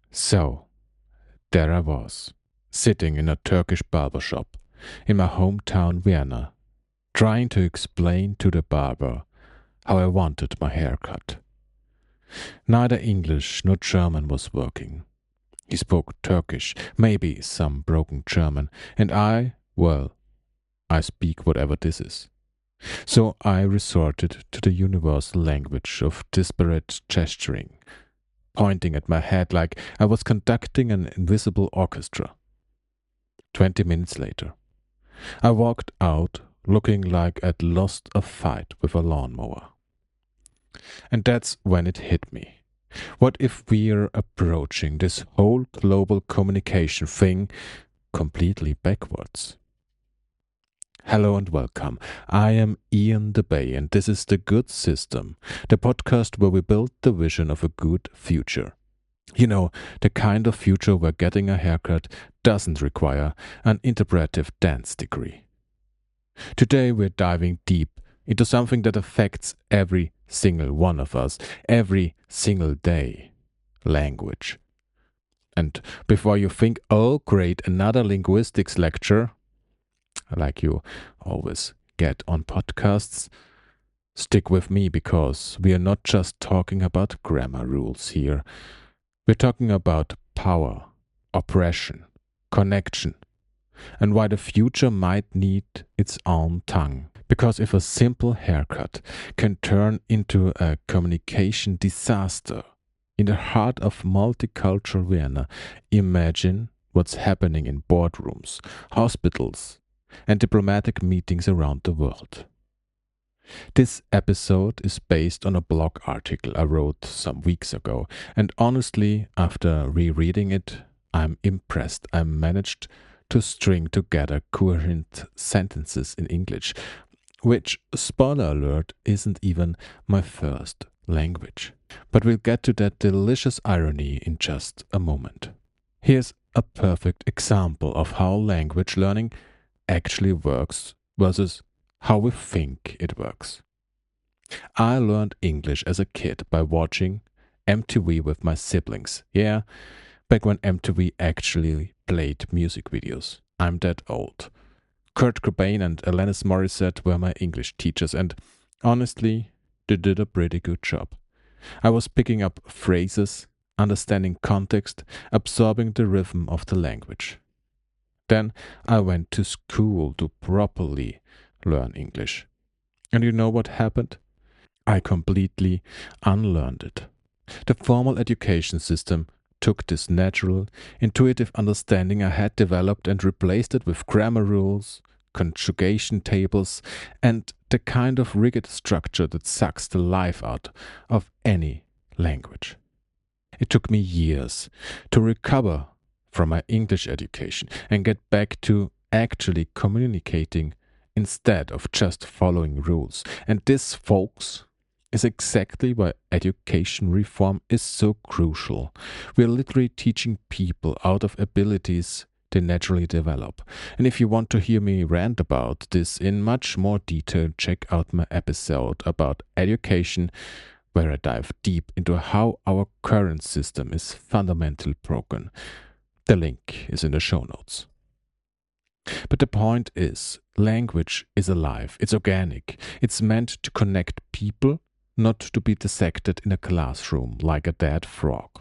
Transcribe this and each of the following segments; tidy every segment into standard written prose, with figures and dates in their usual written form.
So, there I was, sitting in a Turkish barber shop in my hometown Vienna, trying to explain to the barber how I wanted my hair cut. Neither English nor German was working. He spoke Turkish, maybe some broken German, and I speak whatever this is. So I resorted to the universal language of disparate gesturing, pointing at my head like I was conducting an invisible orchestra. 20 minutes later, I walked out looking like I'd lost a fight with a lawnmower. And that's when it hit me. What if we're approaching this whole global communication thing completely backwards? Hello and welcome. I am Ian DeBay and this is The Good System, the podcast where we build the vision of a good future. You know, the kind of future where getting a haircut doesn't require an interpretive dance degree. Today we're diving deep into something that affects every single one of us, every single day: language. And before you think, oh great, another linguistics lecture, like you always get on podcasts, stick with me because we are not just talking about grammar rules here. We're talking about power, oppression, connection, and why the future might need its own tongue. Because if a simple haircut can turn into a communication disaster in the heart of multicultural Vienna, imagine what's happening in boardrooms, hospitals, and diplomatic meetings around the world. This episode is based on a blog article I wrote some weeks ago, and honestly, after rereading it, I'm impressed I managed to string together coherent sentences in English, which, spoiler alert, isn't even my first language. But we'll get to that delicious irony in just a moment. Here's a perfect example of how language learning actually works versus how we think it works. I learned English as a kid by watching MTV with my siblings. Yeah, back when MTV actually played music videos. I'm that old. Kurt Cobain and Alanis Morissette were my English teachers, and honestly, they did a pretty good job. I was picking up phrases, understanding context, absorbing the rhythm of the language. Then I went to school to properly learn English. And you know what happened? I completely unlearned it. The formal education system took this natural, intuitive understanding I had developed and replaced it with grammar rules, conjugation tables, and the kind of rigid structure that sucks the life out of any language. It took me years to recover from my English education and get back to actually communicating instead of just following rules. And this, folks, is exactly why education reform is so crucial. We're literally teaching people out of abilities they naturally develop. And if you want to hear me rant about this in much more detail, check out my episode about education, where I dive deep into how our current system is fundamentally broken. The link is in the show notes. But the point is, language is alive, it's organic, it's meant to connect people, not to be dissected in a classroom like a dead frog.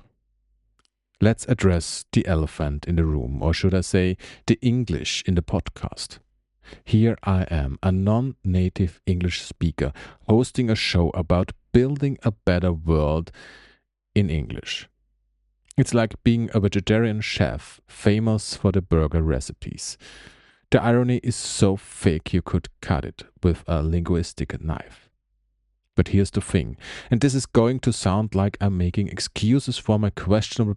Let's address the elephant in the room, or should I say, the English in the podcast. Here I am, a non-native English speaker, hosting a show about building a better world in English. It's like being a vegetarian chef, famous for the burger recipes. The irony is so thick you could cut it with a linguistic knife. But here's the thing, and this is going to sound like I'm making excuses for my questionable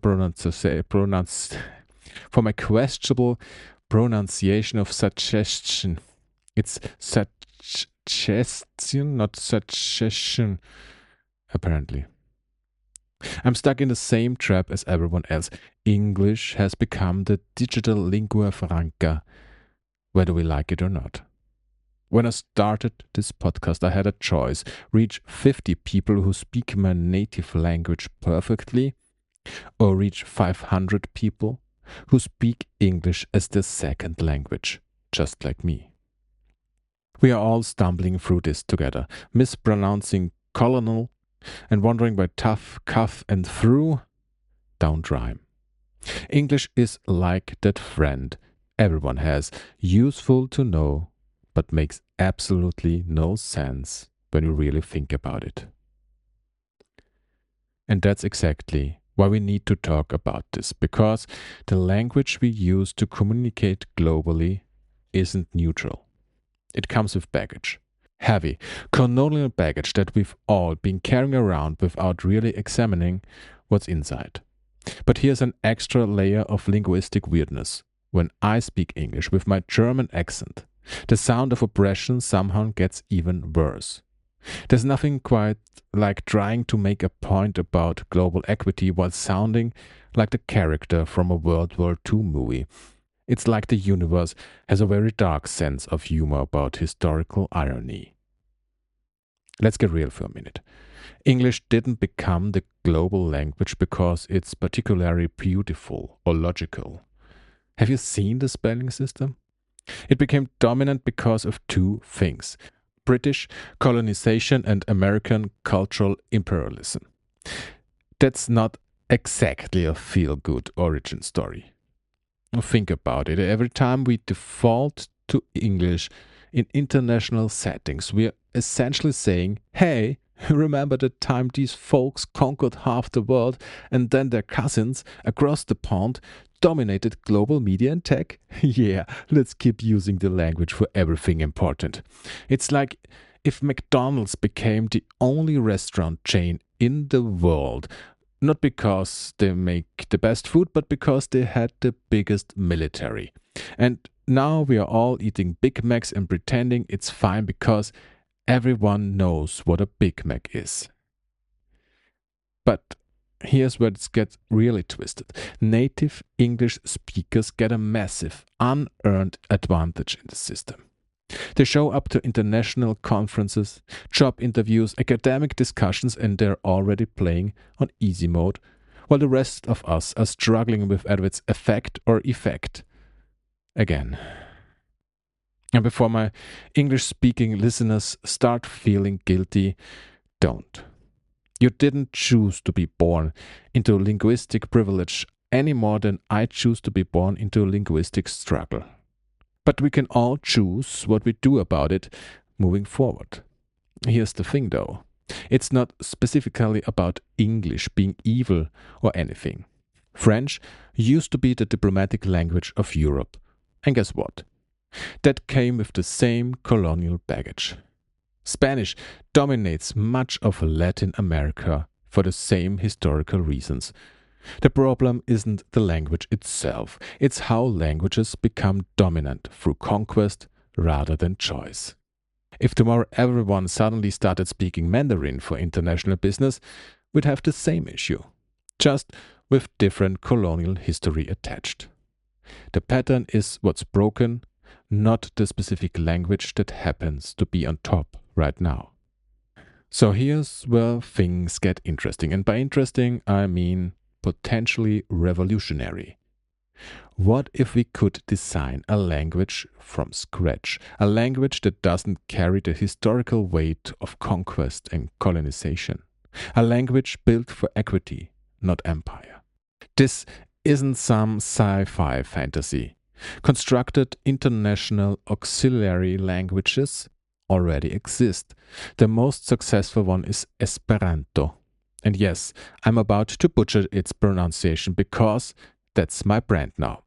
pronunciation of suggestion. It's suggestion, not suggestion, apparently. I'm stuck in the same trap as everyone else. English has become the digital lingua franca, whether we like it or not. When I started this podcast, I had a choice: reach 50 people who speak my native language perfectly, or reach 500 people who speak English as their second language, just like me. We are all stumbling through this together, mispronouncing colonel and wondering why tough, cuff, and through don't rhyme. English is like that friend everyone has, useful to know, but makes absolutely no sense when you really think about it. And that's exactly why we need to talk about this, because the language we use to communicate globally isn't neutral. It comes with baggage. Heavy, colonial baggage that we've all been carrying around without really examining what's inside. But here's an extra layer of linguistic weirdness. When I speak English with my German accent, the sound of oppression somehow gets even worse. There's nothing quite like trying to make a point about global equity while sounding like the character from a World War II movie. It's like the universe has a very dark sense of humor about historical irony. Let's get real for a minute. English didn't become the global language because it's particularly beautiful or logical. Have you seen the spelling system? It became dominant because of two things: British colonization and American cultural imperialism. That's not exactly a feel-good origin story. Think about it. Every time we default to English in international settings, we're essentially saying, hey, remember the time these folks conquered half the world and then their cousins across the pond dominated global media and tech? Yeah, let's keep using the language for everything important. It's like if McDonald's became the only restaurant chain in the world, not because they make the best food, but because they had the biggest military. And now we are all eating Big Macs and pretending it's fine because everyone knows what a Big Mac is. But here's where it gets really twisted. Native English speakers get a massive, unearned advantage in the system. They show up to international conferences, job interviews, academic discussions, and they're already playing on easy mode, while the rest of us are struggling with either its effect or effect. Again. And before my English-speaking listeners start feeling guilty, don't. You didn't choose to be born into linguistic privilege any more than I choose to be born into linguistic struggle. But we can all choose what we do about it moving forward. Here's the thing though. It's not specifically about English being evil or anything. French used to be the diplomatic language of Europe. And guess what? That came with the same colonial baggage. Spanish dominates much of Latin America for the same historical reasons. The problem isn't the language itself, it's how languages become dominant through conquest rather than choice. If tomorrow everyone suddenly started speaking Mandarin for international business, we'd have the same issue, just with different colonial history attached. The pattern is what's broken, not the specific language that happens to be on top right now. So here's where things get interesting, and by interesting I mean potentially revolutionary. What if we could design a language from scratch, a language that doesn't carry the historical weight of conquest and colonization, a language built for equity, not empire? This isn't some sci-fi fantasy. Constructed international auxiliary languages already exist. The most successful one is Esperanto. And yes, I'm about to butcher its pronunciation because that's my brand now.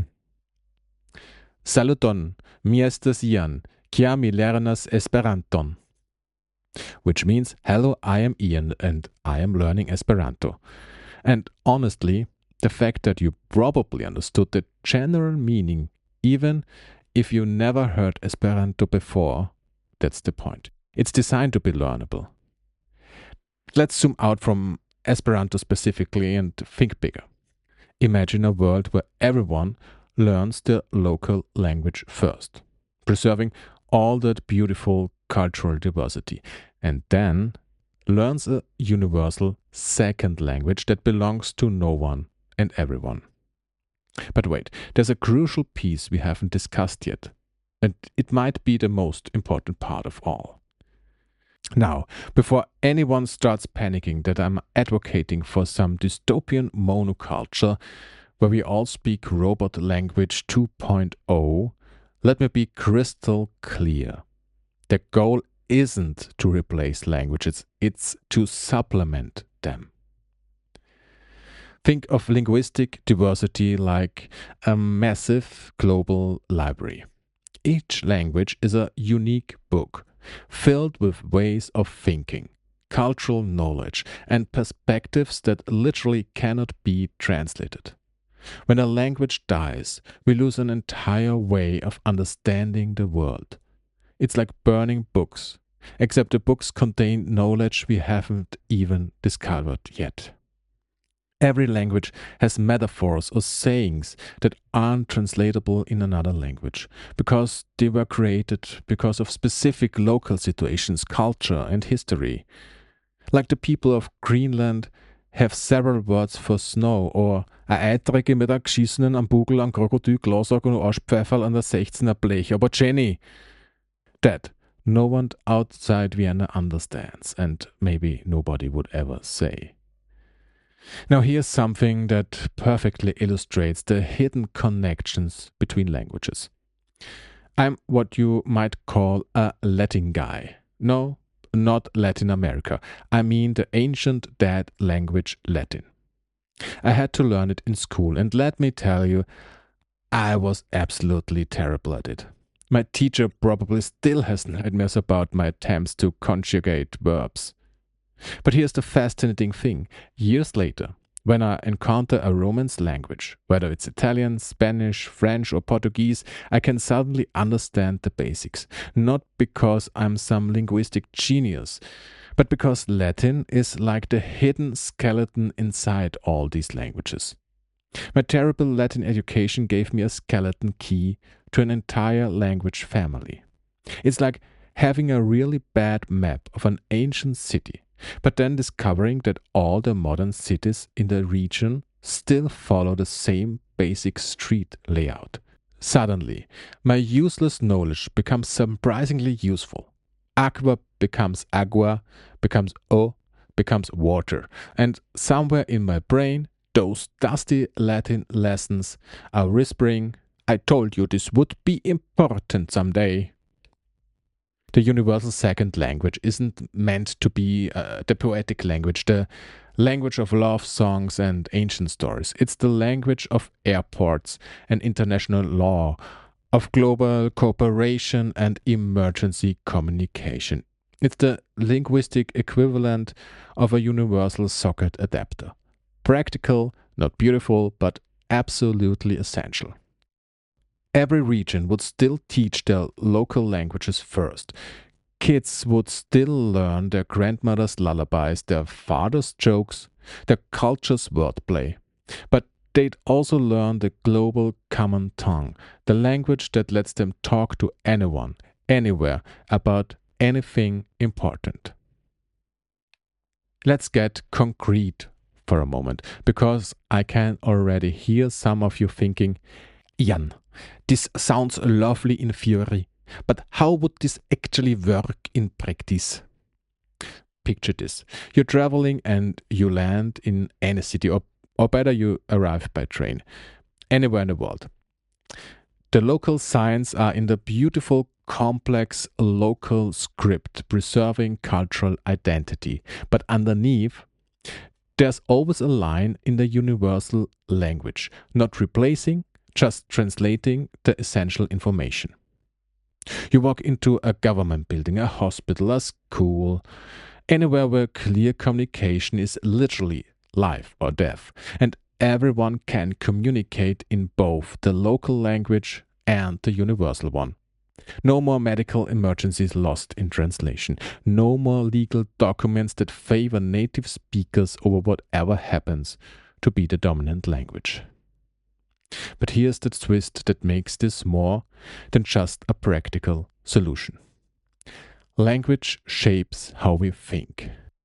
Saluton, mi estas Ian, kia mi lernas Esperanton. Which means, hello, I am Ian and I am learning Esperanto. And honestly, the fact that you probably understood the general meaning, even if you never heard Esperanto before, that's the point. It's designed to be learnable. Let's zoom out from Esperanto specifically and think bigger. Imagine a world where everyone learns their local language first, preserving all that beautiful cultural diversity. And then learns a universal second language that belongs to no one and everyone. But wait, there's a crucial piece we haven't discussed yet, and it might be the most important part of all. Now, before anyone starts panicking that I'm advocating for some dystopian monoculture where we all speak robot language 2.0, let me be crystal clear. The goal isn't to replace languages, it's to supplement them. Think of linguistic diversity like a massive global library. Each language is a unique book, filled with ways of thinking, cultural knowledge, and perspectives that literally cannot be translated. When a language dies, we lose an entire way of understanding the world. It's like burning books, except the books contain knowledge we haven't even discovered yet. Every language has metaphors or sayings that aren't translatable in another language because they were created because of specific local situations, culture, and history. Like the people of Greenland have several words for snow, or a Eitrige mit a geschissenen am Bugel an Krokodil Glasauge und Aschpfeiferl an der 16er Blech. Aber Jenny, that no one outside Vienna understands, and maybe nobody would ever say. Now here's something that perfectly illustrates the hidden connections between languages. I'm what you might call a Latin guy. No, not Latin America. I mean the ancient dead language Latin. I had to learn it in school, and let me tell you, I was absolutely terrible at it. My teacher probably still has nightmares about my attempts to conjugate verbs. But here's the fascinating thing. Years later, when I encounter a Romance language, whether it's Italian, Spanish, French, or Portuguese, I can suddenly understand the basics. Not because I'm some linguistic genius, but because Latin is like the hidden skeleton inside all these languages. My terrible Latin education gave me a skeleton key to an entire language family. It's like having a really bad map of an ancient city, but then discovering that all the modern cities in the region still follow the same basic street layout. Suddenly, my useless knowledge becomes surprisingly useful. Aqua becomes agua, becomes o, becomes water, and somewhere in my brain, those dusty Latin lessons are whispering, I told you this would be important someday. The universal second language isn't meant to be the poetic language, the language of love songs and ancient stories. It's the language of airports and international law, of global cooperation and emergency communication. It's the linguistic equivalent of a universal socket adapter. Practical, not beautiful, but absolutely essential. Every region would still teach their local languages first. Kids would still learn their grandmother's lullabies, their father's jokes, their culture's wordplay. But they'd also learn the global common tongue, the language that lets them talk to anyone, anywhere, about anything important. Let's get concrete for a moment, because I can already hear some of you thinking, Jan, this sounds lovely in theory, but how would this actually work in practice? Picture this. You're traveling and you land in any city, or better, you arrive by train, anywhere in the world. The local signs are in the beautiful, complex local script, preserving cultural identity. But underneath, there's always a line in the universal language, not replacing, just translating the essential information. You walk into a government building, a hospital, a school, anywhere where clear communication is literally life or death, and everyone can communicate in both the local language and the universal one. No more medical emergencies lost in translation. No more legal documents that favor native speakers over whatever happens to be the dominant language. But here's the twist that makes this more than just a practical solution. Language shapes how we think.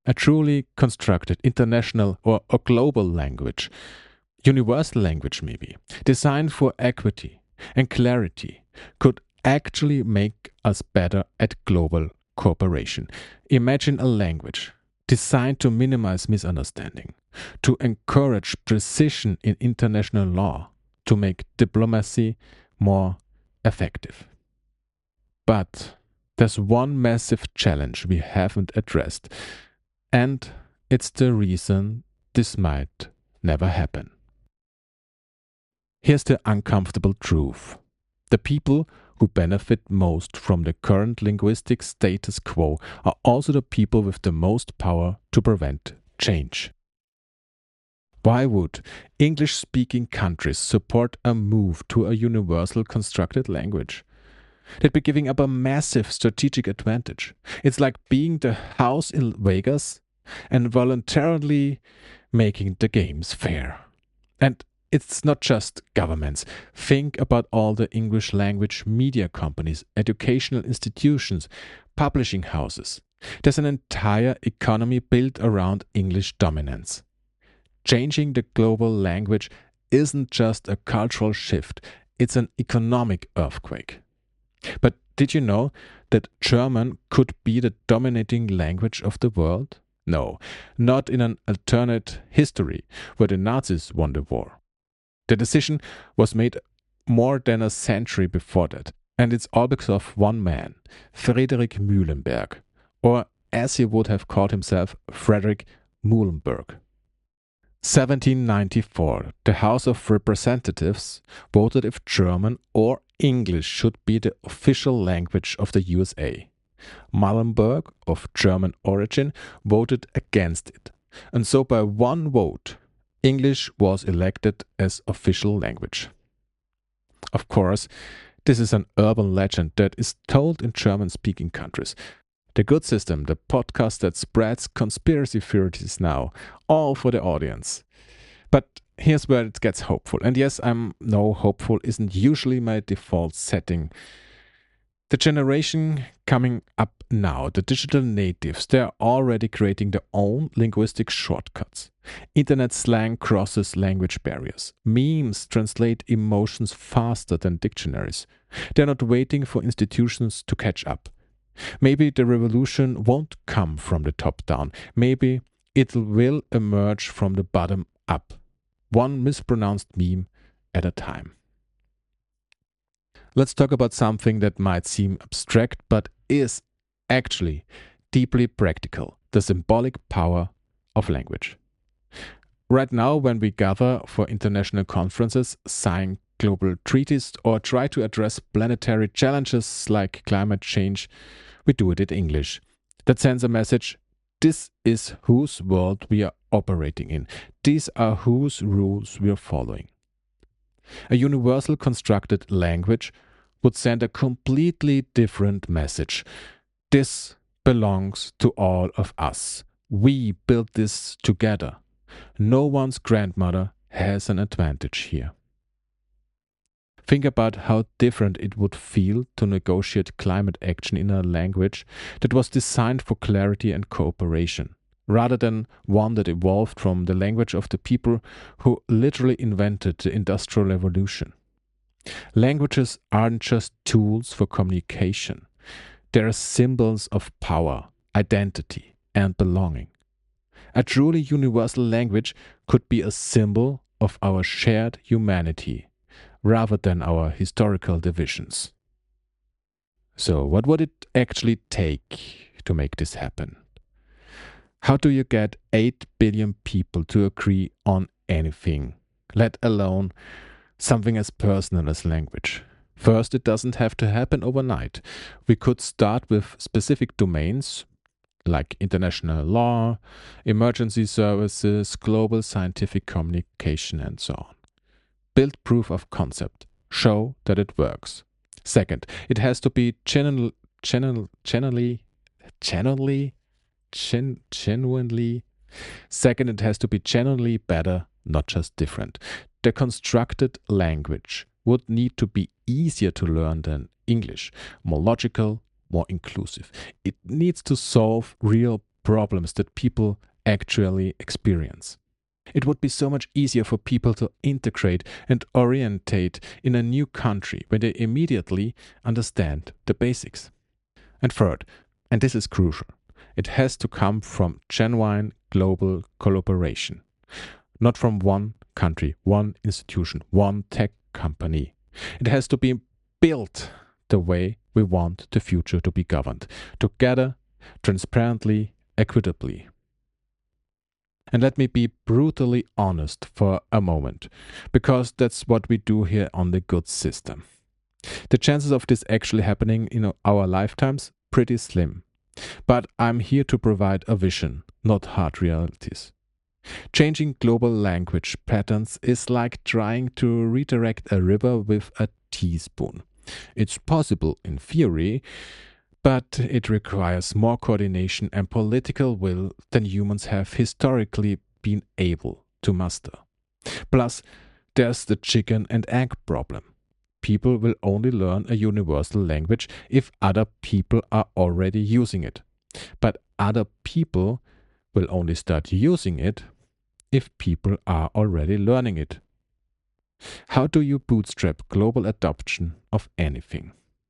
A truly constructed international or global language, universal language maybe, designed for equity and clarity, could actually make us better at global cooperation. Imagine a language designed to minimize misunderstanding, to encourage precision in international law, to make diplomacy more effective. But there's one massive challenge we haven't addressed, and it's the reason this might never happen. Here's the uncomfortable truth. The people who benefit most from the current linguistic status quo are also the people with the most power to prevent change. Why would English-speaking countries support a move to a universal constructed language? They'd be giving up a massive strategic advantage. It's like being the house in Vegas and voluntarily making the games fair. And it's not just governments. Think about all the English language media companies, educational institutions, publishing houses. There's an entire economy built around English dominance. Changing the global language isn't just a cultural shift, it's an economic earthquake. But did you know that German could be the dominating language of the world? No, not in an alternate history where the Nazis won the war. The decision was made more than a century before that, and it's all because of one man, Friedrich Mühlenberg, or as he would have called himself, Frederick Muhlenberg. 1794, the House of Representatives voted if German or English should be the official language of the USA. Muhlenberg, of German origin, voted against it, and so by one vote, English was elected as official language. Of course, this is an urban legend that is told in German-speaking countries. The Good System, the podcast that spreads conspiracy theories now, all for the audience. But here's where it gets hopeful. And yes, hopeful isn't usually my default setting. The generation coming up now, the digital natives, they're already creating their own linguistic shortcuts. Internet slang crosses language barriers. Memes translate emotions faster than dictionaries. They're not waiting for institutions to catch up. Maybe the revolution won't come from the top down. Maybe it will emerge from the bottom up. One mispronounced meme at a time. Let's talk about something that might seem abstract but is actually deeply practical: the symbolic power of language. Right now, when we gather for international conferences, sign global treaties, or try to address planetary challenges like climate change, we do it in English. That sends a message: this is whose world we are operating in. These are whose rules we are following. A universal constructed language would send a completely different message. This belongs to all of us. We built this together. No one's grandmother has an advantage here. Think about how different it would feel to negotiate climate action in a language that was designed for clarity and cooperation, rather than one that evolved from the language of the people who literally invented the Industrial Revolution. Languages aren't just tools for communication. They are symbols of power, identity, and belonging. A truly universal language could be a symbol of our shared humanity, rather than our historical divisions. So, what would it actually take to make this happen? How do you get 8 billion people to agree on anything, let alone something as personal as language? First, it doesn't have to happen overnight. We could start with specific domains like international law, emergency services, global scientific communication, and so on. Build proof of concept. Show that it works. Second, it has to be genuinely Second, it has to be genuinely better, not just different. The constructed language would need to be easier to learn than English, more logical, more inclusive. It needs to solve real problems that people actually experience. It would be so much easier for people to integrate and orientate in a new country when they immediately understand the basics. And third, and this is crucial, it has to come from genuine global collaboration, not from one country, one institution, one tech company. It has to be built the way we want the future to be governed, together, transparently, equitably. And let me be brutally honest for a moment, because that's what we do here on the Good System. The chances of this actually happening in our lifetimes, pretty slim. But I'm here to provide a vision, not hard realities. Changing global language patterns is like trying to redirect a river with a teaspoon. It's possible in theory, but it requires more coordination and political will than humans have historically been able to muster. Plus, there's the chicken and egg problem. People will only learn a universal language if other people are already using it. But other people will only start using it if people are already learning it. How do you bootstrap global adoption of anything?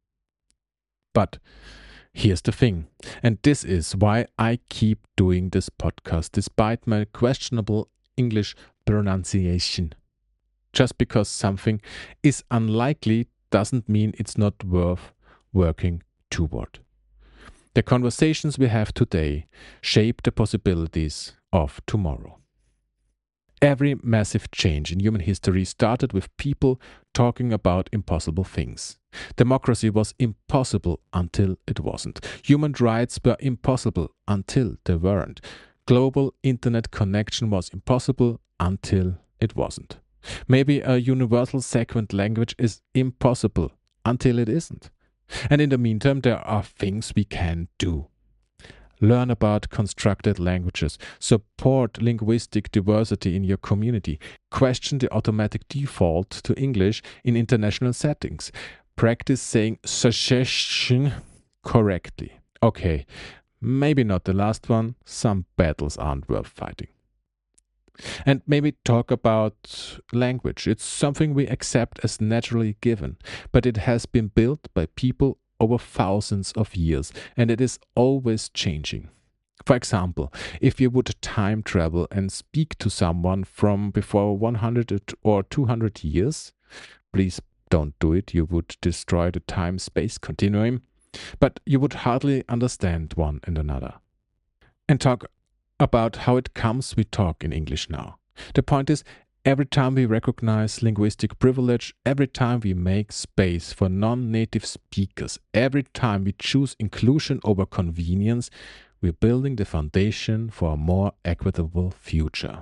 But here's the thing, and this is why I keep doing this podcast despite my questionable English pronunciation. Just because something is unlikely doesn't mean it's not worth working toward. The conversations we have today shape the possibilities of tomorrow. Every massive change in human history started with people talking about impossible things. Democracy was impossible until it wasn't. Human rights were impossible until they weren't. Global internet connection was impossible until it wasn't. Maybe a universal second language is impossible until it isn't. And in the meantime, there are things we can do. Learn about constructed languages, support linguistic diversity in your community, question the automatic default to English in international settings, practice saying suggestion correctly. Okay, maybe not the last one, some battles aren't worth fighting. And maybe talk about language. It's something we accept as naturally given, but it has been built by people over thousands of years, and it is always changing. For example, if you would time travel and speak to someone from before 100 or 200 years, please don't do it, you would destroy the time-space continuum, but you would hardly understand one and another. And talk about how it comes we talk in English now. The point is, every time we recognize linguistic privilege, every time we make space for non-native speakers, every time we choose inclusion over convenience, we're building the foundation for a more equitable future.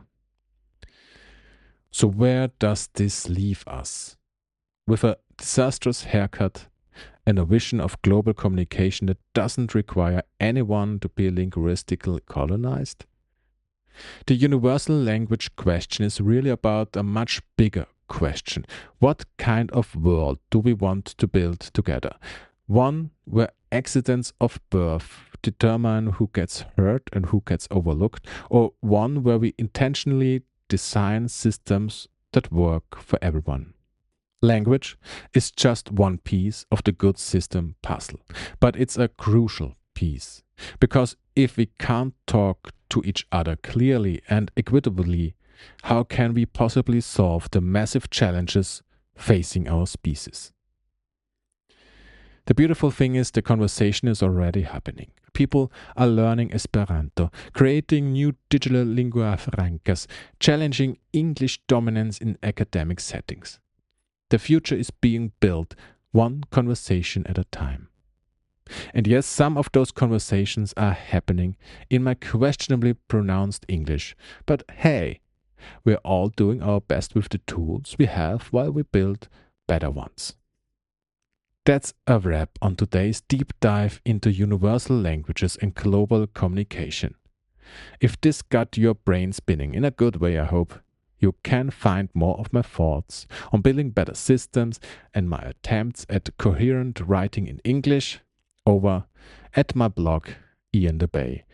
So where does this leave us? With a disastrous haircut and a vision of global communication that doesn't require anyone to be linguistically colonized? The universal language question is really about a much bigger question. What kind of world do we want to build together? One where accidents of birth determine who gets hurt and who gets overlooked, or one where we intentionally design systems that work for everyone? Language is just one piece of the good system puzzle, but it's a crucial piece. Because if we can't talk to each other clearly and equitably, how can we possibly solve the massive challenges facing our species? The beautiful thing is the conversation is already happening. People are learning Esperanto, creating new digital lingua francas, challenging English dominance in academic settings. The future is being built one conversation at a time. And yes, some of those conversations are happening in my questionably pronounced English. But hey, we're all doing our best with the tools we have while we build better ones. That's a wrap on today's deep dive into universal languages and global communication. If this got your brain spinning in a good way, I hope, you can find more of my thoughts on building better systems and my attempts at coherent writing in English over at my blog Ian the Bay.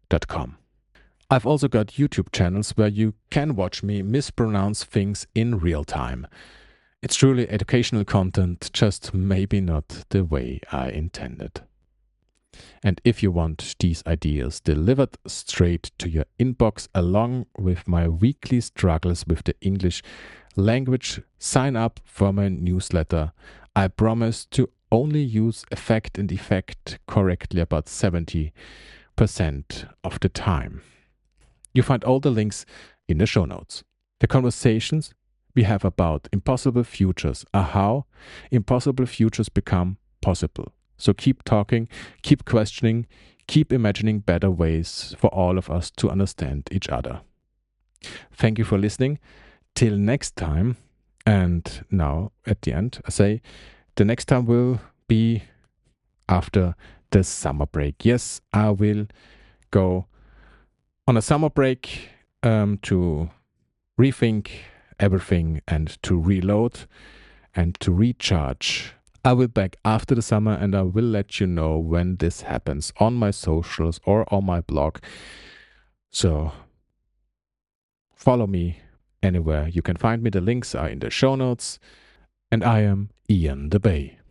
www.ianthebay.com. I've also got YouTube channels where you can watch me mispronounce things in real time. It's truly educational content, just maybe not the way I intended. And if you want these ideas delivered straight to your inbox along with my weekly struggles with the English language, sign up for my newsletter. I promise to only use effect and effect correctly about 70% of the time. You find all the links in the show notes. The conversations we have about impossible futures are how impossible futures become possible. So keep talking, keep questioning, keep imagining better ways for all of us to understand each other. Thank you for listening. Till next time. And now at the end, I say the next time will be after the summer break. Yes, I will go on a summer break to rethink everything and to reload and to recharge. I will back after the summer and I will let you know when this happens on my socials or on my blog. So follow me anywhere you can find me. The links are in the show notes. And I am Ian the Bay.